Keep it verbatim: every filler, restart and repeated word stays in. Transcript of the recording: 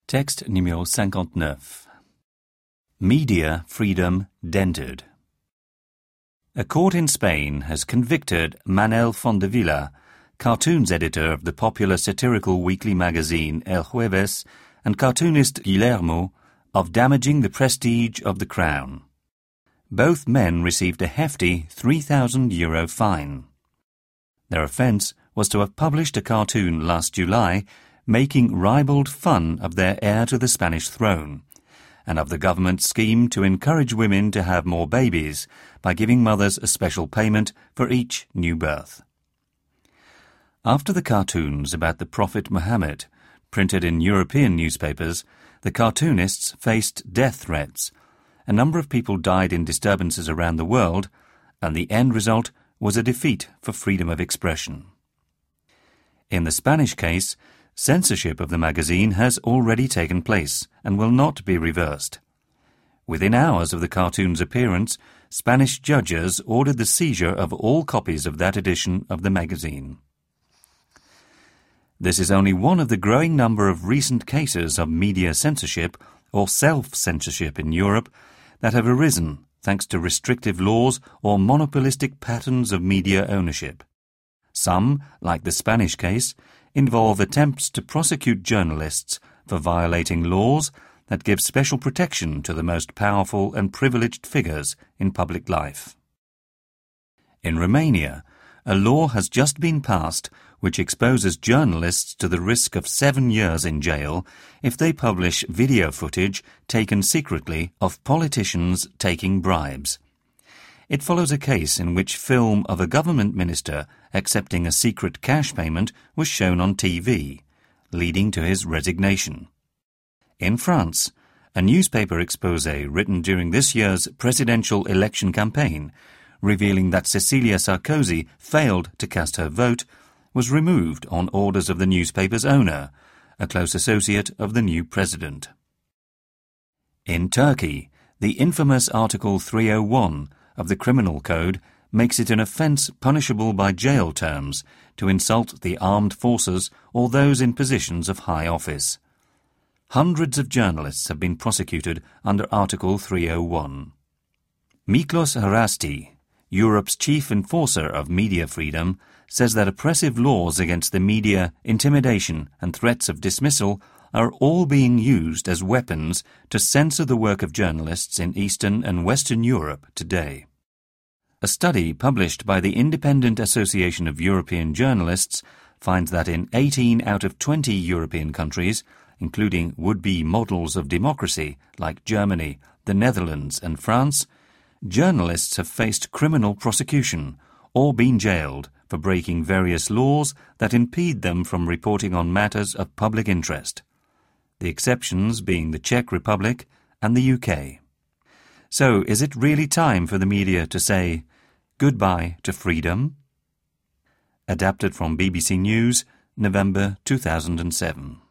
Texte numéro cinquante-neuf. Media freedom dented. A court in Spain has convicted Manel Fondevilla, cartoons editor of the popular satirical weekly magazine El Jueves, and cartoonist Guillermo, of damaging the prestige of the Crown. Both men received a hefty three thousand euro fine. Their offence was to have published a cartoon last July making ribald fun of their heir to the Spanish throne, and of the government's scheme to encourage women to have more babies by giving mothers a special payment for each new birth. After the cartoons about the Prophet Muhammad, printed in European newspapers, the cartoonists faced death threats. A number of people died in disturbances around the world, and the end result was a defeat for freedom of expression. In the Spanish case, censorship of the magazine has already taken place and will not be reversed. Within hours of the cartoon's appearance, Spanish judges ordered the seizure of all copies of that edition of the magazine. This is only one of the growing number of recent cases of media censorship or self-censorship in Europe that have arisen thanks to restrictive laws or monopolistic patterns of media ownership. Some, like the Spanish case, involve attempts to prosecute journalists for violating laws that give special protection to the most powerful and privileged figures in public life. In Romania, a law has just been passed which exposes journalists to the risk of seven years in jail if they publish video footage taken secretly of politicians taking bribes. It follows a case in which film of a government minister accepting a secret cash payment was shown on T V, leading to his resignation. In France, a newspaper expose written during this year's presidential election campaign, revealing that Cecilia Sarkozy failed to cast her vote, was removed on orders of the newspaper's owner, a close associate of the new president. In Turkey, the infamous Article three oh one of the Criminal Code makes it an offence punishable by jail terms to insult the armed forces or those in positions of high office. Hundreds of journalists have been prosecuted under Article three oh one. Miklos Harasti, Europe's chief enforcer of media freedom, says that oppressive laws against the media, intimidation and threats of dismissal are all being used as weapons to censor the work of journalists in Eastern and Western Europe today. A study published by the Independent Association of European Journalists finds that in eighteen out of twenty European countries, including would-be models of democracy like Germany, the Netherlands and France, journalists have faced criminal prosecution or been jailed for breaking various laws that impede them from reporting on matters of public interest, the exceptions being the Czech Republic and the U K. So, is it really time for the media to say goodbye to freedom? Adapted from B B C News, November two thousand seven.